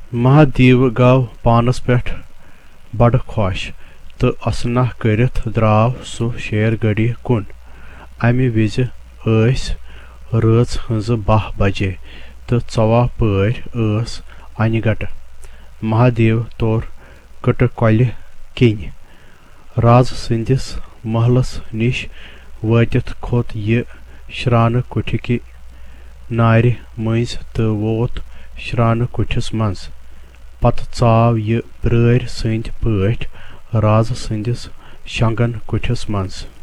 महादेव गाव पानस पेठ बड़ खुश तो असना करित द्राव सु शेरगढ़ी कुन। अमि विज रच हज 12 बजे तो 14 पर अनगट। महादेव तोर कट कल किन। राज सिंदिस महलस निश वातित खोत ये श्रान कुठिक नारि मज तो वोत श्रान कुठिस मज। पत चाव ये ब्रार सिंद पठ राज सिंदिस शंगन कुठिस मज।